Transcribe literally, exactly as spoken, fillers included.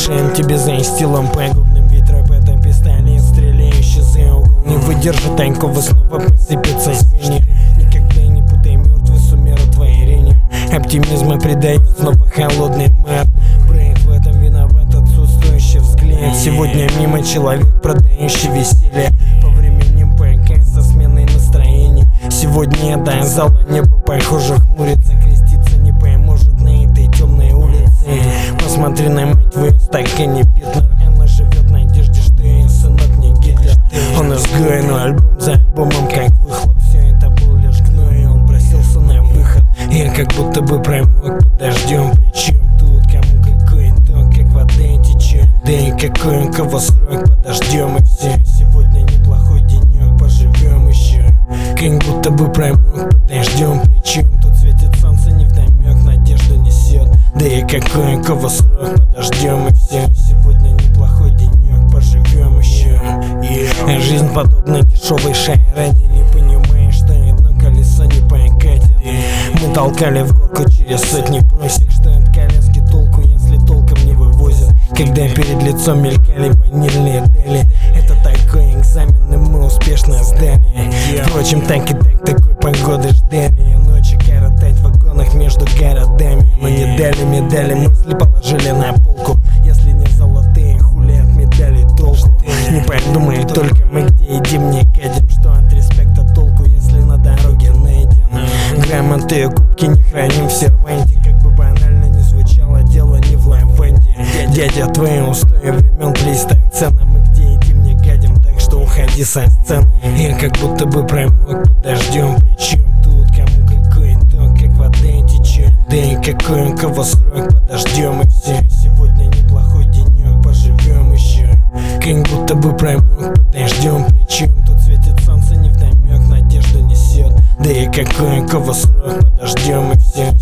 Зашием тебе за инстилом пагубным ветропэтом пистолет, стреляющий за угол. Не выдержит Танькова, снова посыпется звенья. Никогда не путай мертвый с умиротворением. Оптимизма придает снова холодный март. Брейк в этом виноват отсутствующий взгляд. Сегодня мимо человек, продающий веселье. По временем ПК со сменой настроений. Сегодня до зала небо похоже хмурится. Креститься не поможет на этой темной улице. Посмотри на мать в стакане Битлер. Она живет в надежде, что ее сынок не Гитлер. Он изгой, но альбом за альбомом как выхлоп. Все это был лишь гной, и он просился на выход. Я как будто бы промок под дождем. Причем тут кому какой итог, как вода течет. Да и какой он кого срок, подождем и все. Сегодня неплохой денек, поживем еще. Как будто бы промок под дождем. Причем тут светит солнце невдомек, надежду несет. Да и какой он кого срок, подождем и все. Сегодня неплохой денек, поживем еще. Yeah. Жизнь подобна дешевой шайраде. Не понимаешь, что одно колесо не покатит. Мы толкали в горку через сотни просек. Что от коляски толку, если толком не вывозят? Когда перед лицом мелькали ванильные дели. Это такой экзамен, и мы успешно сдали. Впрочем, так и так такой погоды ждали. Ночи коротать в вагонах между городами. Но не дали медали, мысли положили на полку. Если не золотые, хули от медали толку. Не подумай только мы где едим, не гадим. Что от респекта толку, если на дороге найден? Грамоты и кубки не храним в серванте. Как бы банально не звучало, дело не в лаванде. Дядя, твои устои времен плейстоцена. Мы где едим, не гадим, так что уходи со сцены. Я как будто бы промок под дождем. Причем тут кому какой итог, как вода течет. Да и какой он кого срок, подождем и все. Сегодня неплохой денек, поживем еще. Как будто бы промок под дождем. Причем тут светит солнце невдомек, надежду несет. Да и какой он кого срок, подождем и все.